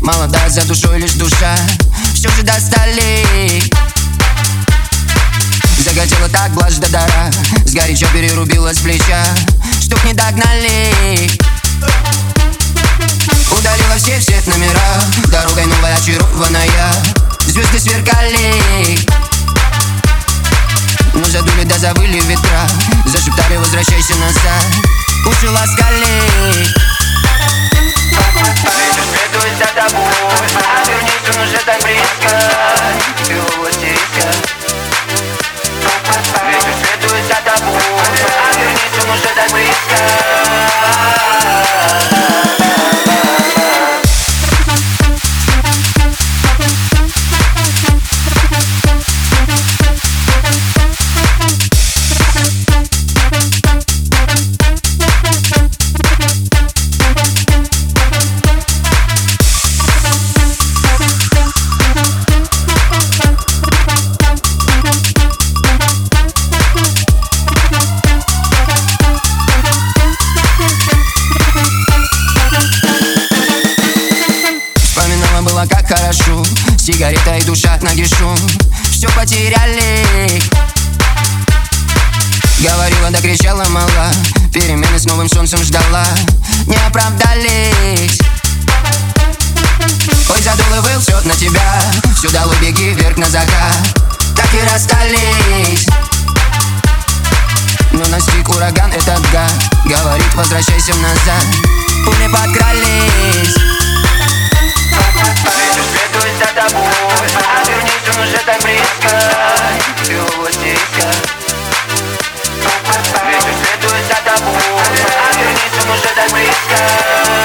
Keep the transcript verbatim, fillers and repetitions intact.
Молода за душой лишь душа, все же достали. Захотела так блажь до дара, сгоряча перерубила с плеча, чтоб не догнали. Удалила все все номера, дорогой новая очарованная. Звезды сверкали, но задули да завыли ветра. Зашептали возвращайся назад, уши ласкали. Ветер следует за тобой, а вернись он уже так близко, ты в области риска. Ветер следует за тобой, а вернись он уже так близко. Как хорошо, сигарета и душа нагрешу, все потеряли. Говорила да кричала мала, перемены с новым солнцем ждала, не оправдались. Ой, задул и выл все на тебя, все дало беги вверх на закат, так и расстались. Но настиг ураган этот гад, говорит возвращайся назад, пули подкрались. Ветер следует за тобой, а вернись он уже так близко, ты в области риска. Ветер следует за тобой, а вернись он уже так близко.